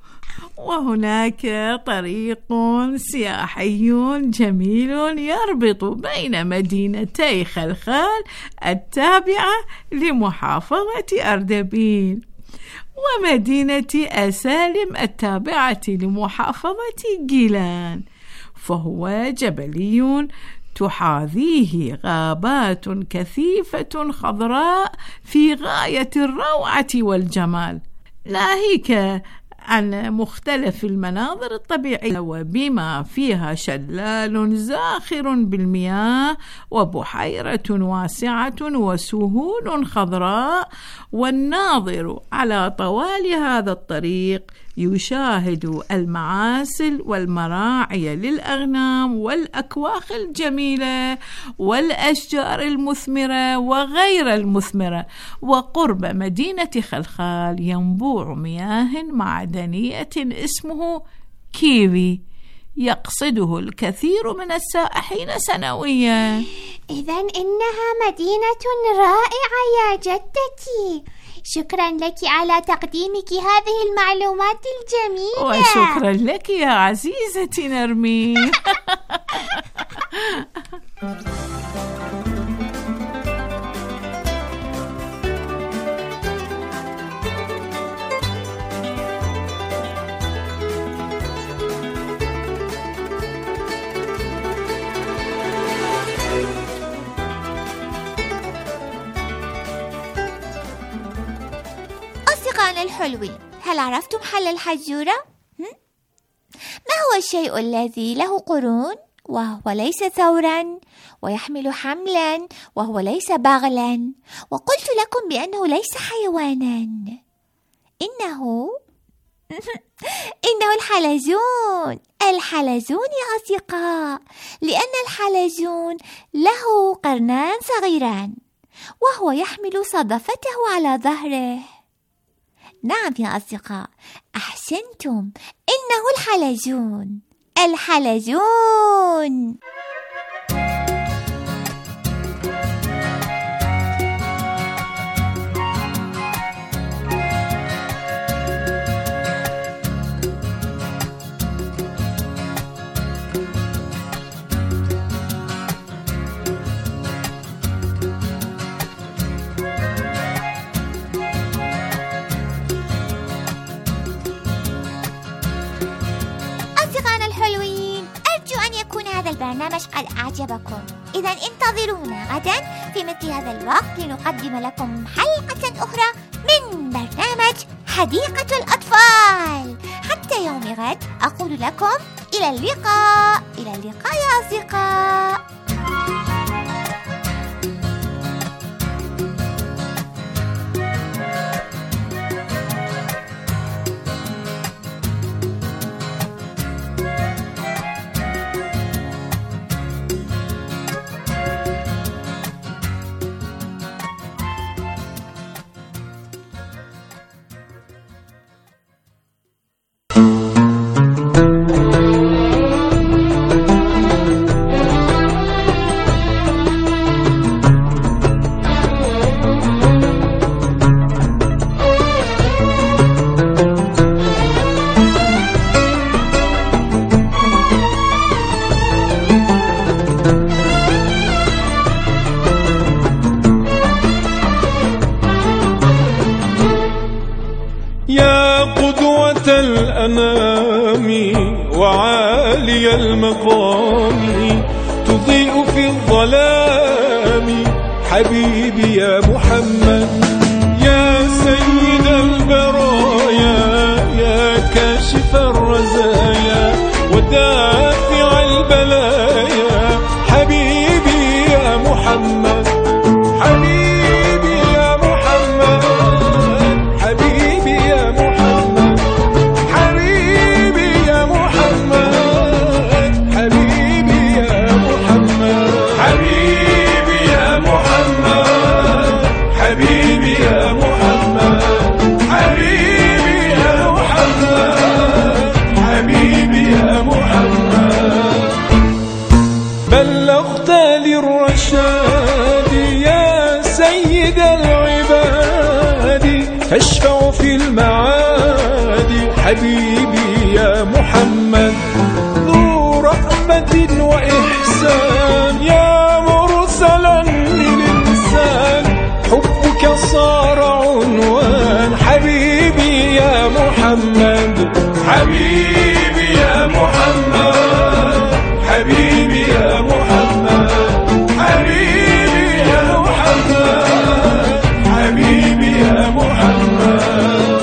وهناك طريق سياحي جميل يربط بين مدينتي خلخال التابعة لمحافظة أردبيل ومدينة أسالم التابعة لمحافظة جيلان، فهو جبلي تحاذيه غابات كثيفة خضراء في غاية الروعة والجمال، ناهيك عن مختلف المناظر الطبيعية، وبما فيها شلال زاخر بالمياه وبحيرة واسعة وسهول خضراء. والناظر على طوال هذا الطريق يشاهد المعاسل والمراعي للأغنام والأكواخ الجميلة والأشجار المثمرة وغير المثمرة. وقرب مدينة خلخال ينبوع مياه معدنية اسمه كيوي، يقصده الكثير من السائحين سنويا. إذن إنها مدينة رائعة يا جدتي. شكرا لك على تقديمك هذه المعلومات الجميلة. وشكرا لك يا عزيزتي نرمين. أصدقائنا الحلوين، هل عرفتم حل الحجورة؟ ما هو الشيء الذي له قرون وهو ليس ثورا، ويحمل حملا وهو ليس بغلا، وقلت لكم بأنه ليس حيوانا؟ إنه إنه الحلزون. الحلزون يا أصدقاء، لأن الحلزون له قرنان صغيران وهو يحمل صدفته على ظهره. نعم يا أصدقاء، أحسنتم، إنه الحلزون. الحلزون. البرنامج قد أعجبكم. إذا انتظرونا غدا في مثل هذا الوقت لنقدم لكم حلقة أخرى من برنامج حديقة الأطفال. حتى يوم غد أقول لكم إلى اللقاء. إلى اللقاء يا أصدقاء. وعالي المقام تضيء في الظلام حبيبي يا محمد، يا سيد البرايا، يا كاشف الرزايا ودافع البلايا، حبيبي يا محمد، حبيبي يا محمد، حبيبي يا محمد، حبيبي يا محمد، حبيبي يا محمد، حبيبي يا محمد، حبيبي يا محمد، حبيبي يا محمد، حبيبي يا محمد. بلغت للرشاد يا سيد العباد، تشفع في المعاد، حبيبي يا محمد، ذو رحمة وإحسان، يا مرسلا للإنسان، حبك صار عنوان، حبيبي يا محمد، حبيبي يا محمد، حبيبي يا محمد، حبيبي يا محمد، حبيبي يا محمد.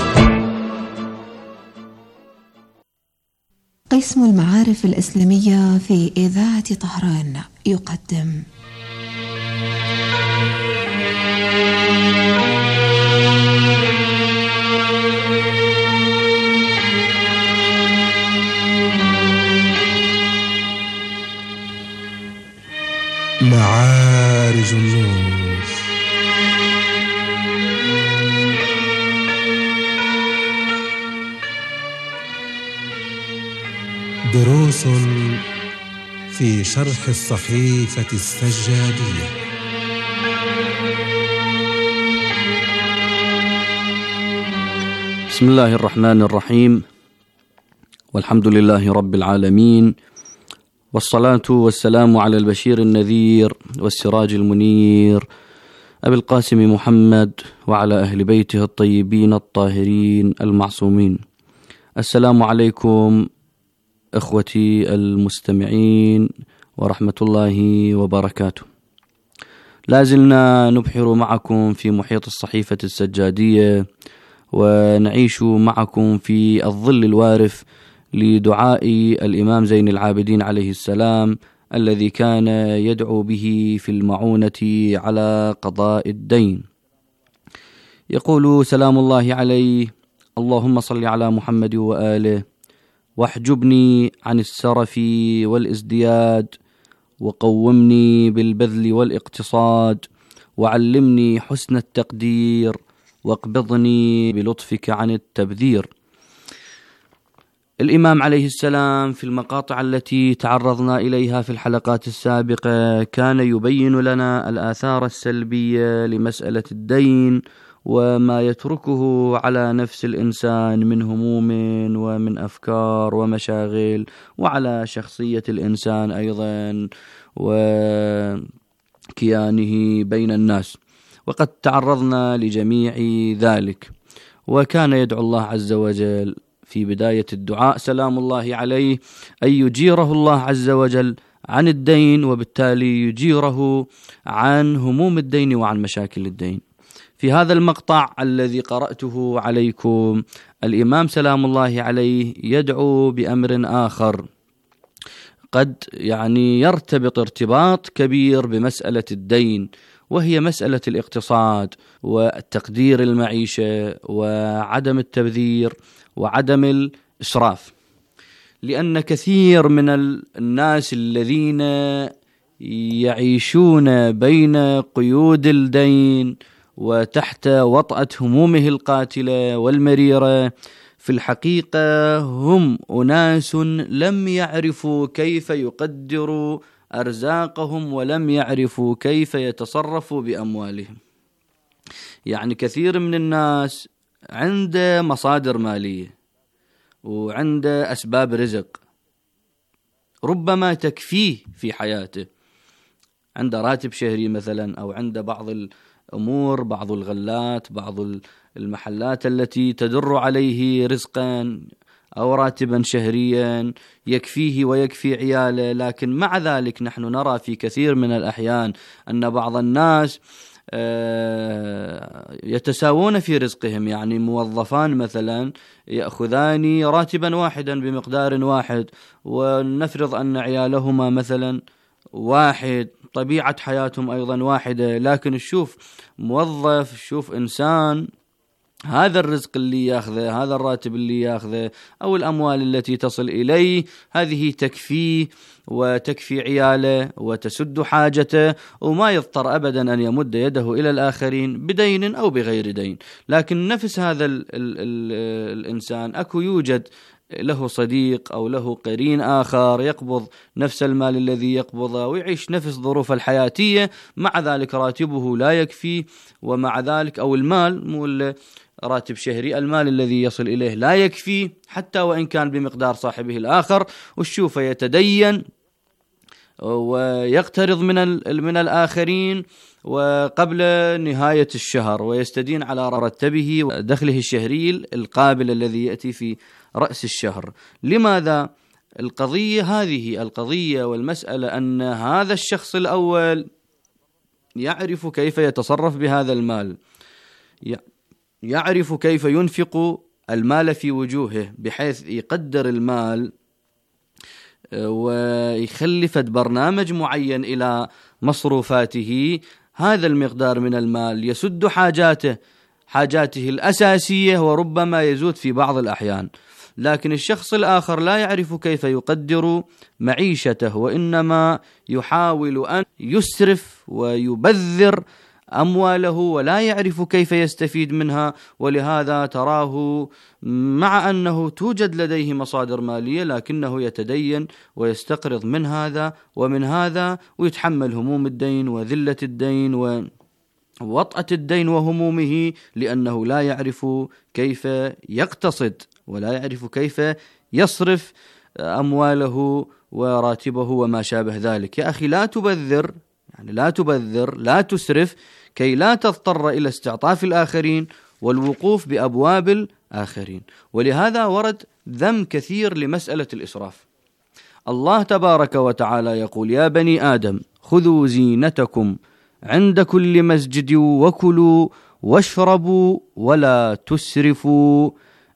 قسم المعارف الإسلامية في إذاعة طهران يقدم معارج النور. دروس في شرح الصحيفة السجادية. بسم الله الرحمن الرحيم، والحمد لله رب العالمين، والصلاة والسلام على البشير النذير والسراج المنير أبي القاسم محمد وعلى أهل بيته الطيبين الطاهرين المعصومين. السلام عليكم إخوتي المستمعين ورحمة الله وبركاته. لازلنا نبحر معكم في محيط الصحيفة السجادية، ونعيش معكم في الظل الوارف لدعاء الإمام زين العابدين عليه السلام الذي كان يدعو به في المعونة على قضاء الدين. يقول سلام الله عليه: اللهم صل على محمد وآله، واحجبني عن السرف والازدياد، وقومني بالبذل والاقتصاد، وعلمني حسن التقدير، واقبضني بلطفك عن التبذير. الإمام عليه السلام في المقاطع التي تعرضنا إليها في الحلقات السابقة كان يبين لنا الآثار السلبية لمسألة الدين وما يتركه على نفس الإنسان من هموم ومن أفكار ومشاغل، وعلى شخصية الإنسان أيضا وكيانه بين الناس، وقد تعرضنا لجميع ذلك. وكان يدعو الله عز وجل في بداية الدعاء سلام الله عليه أن يجيره الله عز وجل عن الدين، وبالتالي يجيره عن هموم الدين وعن مشاكل الدين. في هذا المقطع الذي قرأته عليكم الإمام سلام الله عليه يدعو بأمر آخر قد يعني يرتبط ارتباط كبير بمسألة الدين، وهي مسألة الاقتصاد وتقدير المعيشة وعدم التبذير وعدم الإسراف. لأن كثير من الناس الذين يعيشون بين قيود الدين وتحت وطأة همومه القاتلة والمريرة في الحقيقة هم أناس لم يعرفوا كيف يقدروا أرزاقهم ولم يعرفوا كيف يتصرفوا بأموالهم. يعني كثير من الناس عنده مصادر مالية وعنده أسباب رزق ربما تكفيه في حياته، عنده راتب شهري مثلا، أو عنده بعض الأمور، بعض الغلات، بعض المحلات التي تدر عليه رزقا أو راتبا شهريا يكفيه ويكفي عياله. لكن مع ذلك نحن نرى في كثير من الأحيان أن بعض الناس يتساوون في رزقهم، يعني موظفان مثلا يأخذان راتبا واحدا بمقدار واحد، ونفرض أن عيالهما مثلا واحد، طبيعة حياتهم أيضا واحدة، لكن شوف موظف، شوف إنسان هذا الرزق اللي ياخذه، هذا الراتب اللي ياخذه، أو الأموال التي تصل إليه، هذه تكفيه وتكفي عياله وتسد حاجته، وما يضطر أبدا أن يمد يده إلى الآخرين بدين أو بغير دين. لكن نفس هذا ال ال ال الإنسان أكو يوجد له صديق أو له قرين آخر يقبض نفس المال الذي يقبضه ويعيش نفس ظروف الحياتية، مع ذلك راتبه لا يكفي، ومع ذلك أو المال مو راتب شهري، المال الذي يصل إليه لا يكفي حتى وإن كان بمقدار صاحبه الآخر، والشوف يتدين ويقترض من من الآخرين وقبل نهاية الشهر، ويستدين على مرتبه ودخله الشهري القابل الذي يأتي في رأس الشهر. لماذا؟ القضية هذه القضية والمسألة أن هذا الشخص الأول يعرف كيف يتصرف بهذا المال، يعرف كيف ينفق المال في وجوهه بحيث يقدر المال ويخلف برنامج معين إلى مصروفاته. هذا المقدار من المال يسد حاجاته حاجاته الأساسية وربما يزود في بعض الأحيان. لكن الشخص الآخر لا يعرف كيف يقدر معيشته، وإنما يحاول أن يسرف ويبذر أمواله ولا يعرف كيف يستفيد منها. ولهذا تراه مع أنه توجد لديه مصادر مالية لكنه يتدين ويستقرض من هذا ومن هذا، ويتحمل هموم الدين وذلة الدين ووطأة الدين وهمومه، لأنه لا يعرف كيف يقتصد ولا يعرف كيف يصرف أمواله وراتبه وما شابه ذلك. يا أخي لا تبذر، يعني لا تبذر، لا تسرف، كي لا تضطر إلى استعطاف الآخرين والوقوف بأبواب الآخرين. ولهذا ورد ذم كثير لمسألة الإسراف. الله تبارك وتعالى يقول: يا بني آدم خذوا زينتكم عند كل مسجد وكلوا واشربوا ولا تسرفوا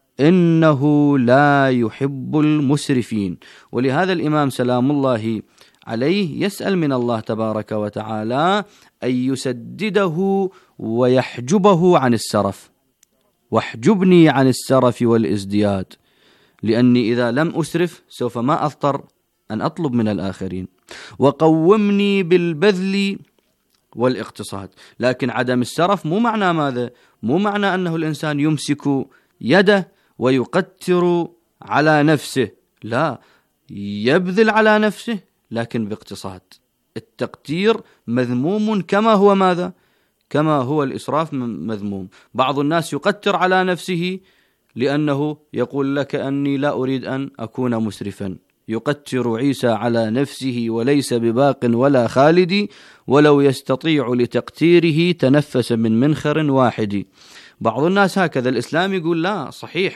إنه لا يحب المسرفين. ولهذا الإمام سلام الله عليه يسأل من الله تبارك وتعالى أن يسدده ويحجبه عن السرف. واحجبني عن السرف والازدياد، لأني إذا لم أسرف سوف ما أضطر أن أطلب من الآخرين. وقومني بالبذل والاقتصاد. لكن عدم السرف مو معنى ماذا؟ مو معنى أنه الإنسان يمسك يده ويقتر على نفسه، لا، يبذل على نفسه لكن باقتصاد. التقتير مذموم كما هو ماذا؟ كما هو الإسراف مذموم. بعض الناس يقتر على نفسه لأنه يقول لك أني لا أريد أن أكون مسرفا. يقتر عيسى على نفسه وليس بباق ولا خالد، ولو يستطيع لتقتيره تنفس من منخر واحد. بعض الناس هكذا. الإسلام يقول لا، صحيح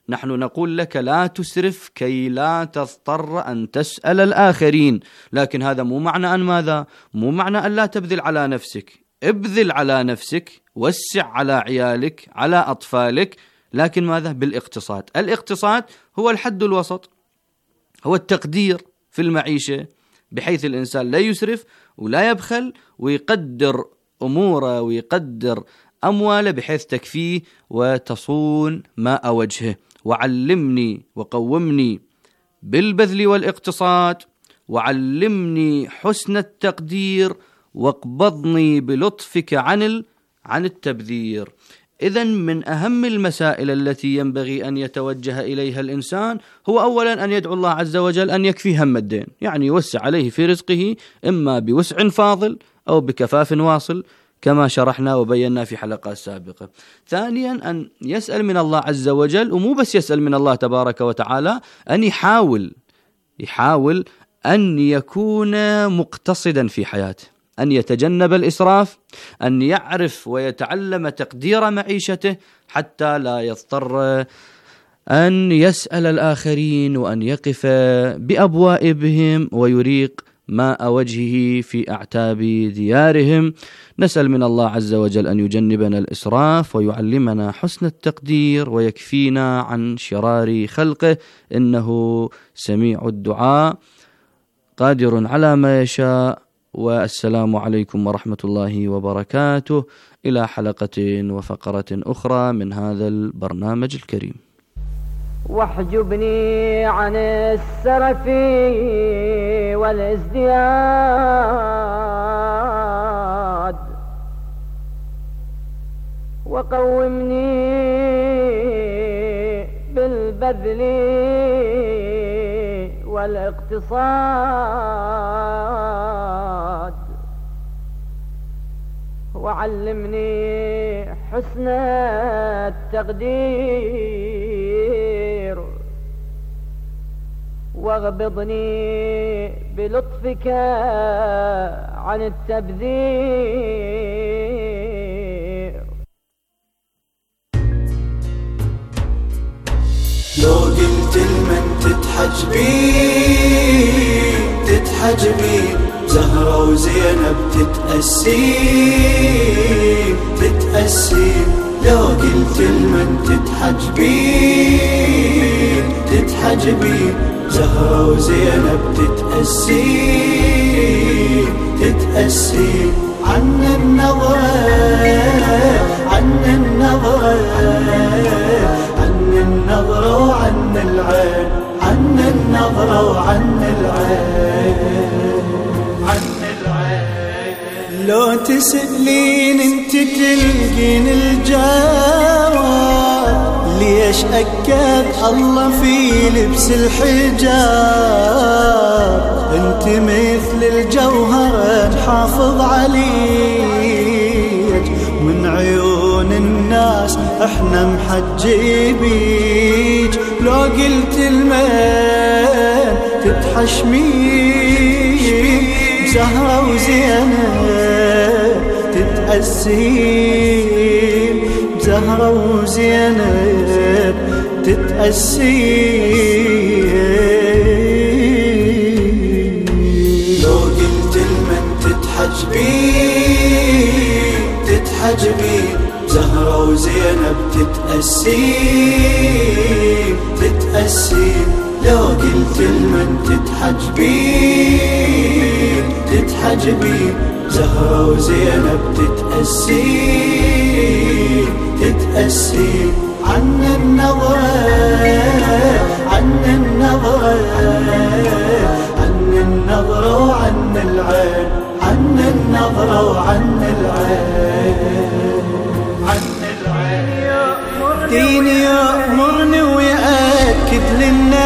نحن نقول لك لا تسرف كي لا تضطر أن تسأل الآخرين، لكن هذا مو معنى أن ماذا؟ مو معنى أن لا تبذل على نفسك. ابذل على نفسك، وسع على عيالك، على أطفالك، لكن ماذا؟ بالاقتصاد. الاقتصاد هو الحد الوسط، هو التقدير في المعيشة، بحيث الإنسان لا يسرف ولا يبخل، ويقدر أموره ويقدر أمواله بحيث تكفيه وتصون ماء وجهه. وعلمني وقومني بالبذل والاقتصاد، وعلمني حسن التقدير، واقبضني بلطفك عن عن التبذير. إذن من أهم المسائل التي ينبغي أن يتوجه إليها الإنسان هو أولا أن يدعو الله عز وجل أن يكفي هم الدين، يعني يوسع عليه في رزقه، إما بوسع فاضل أو بكفاف واصل كما شرحنا وبينا في حلقات سابقة. ثانيا أن يسأل من الله عز وجل، ومو بس يسأل من الله تبارك وتعالى، أن يحاول يحاول أن يكون مقتصدا في حياته، أن يتجنب الإسراف، أن يعرف ويتعلم تقدير معيشته حتى لا يضطر أن يسأل الآخرين وأن يقف بأبوائبهم ويريق ماء وجهه في أعتاب ديارهم. نسأل من الله عز وجل أن يجنبنا الإسراف ويعلمنا حسن التقدير ويكفينا عن شرار خلقه، إنه سميع الدعاء قادر على ما يشاء. والسلام عليكم ورحمة الله وبركاته، إلى حلقة وفقرة أخرى من هذا البرنامج الكريم. واحجبني عن السرف والازدياد، وقومني بالبذل والاقتصاد، وعلمني حسن التقدير، واغبضني بلطفك عن التبذير. لو قلت لمن تتحجبي تتحجبي، زهرة وزينب تتأسي تتأسي. لو قلت لمن تتحجبي تتحجبي، زهرة وزينب تتأسي تتأسي. عن النظرة عن النظرة عن النظرة وعن العين، عن النظرة وعن العين، عن العين. لو تسألين انت تلقين الجواب، ليش أكد الله في لبس الحجاب؟ انت مثل الجوهر نحافظ عليك، من عيون الناس احنا محجبيك. لو قلت المن تتحشمي، زهرة وزينب تتأسي، زهرة وزينب تتأسي. لو قلت المن تتحجبي تتحجبي، زهرة وزينب تتأسي تتأسي. لو قلت المن تتحجبي تتحجبي، زهرة وزينب تتأسي تتأسي. عن النظرة عن النظرة عن النظرة وعن العين، عن النظرة وعن العين، عن العين. ديني يأمرني ويأكد للناس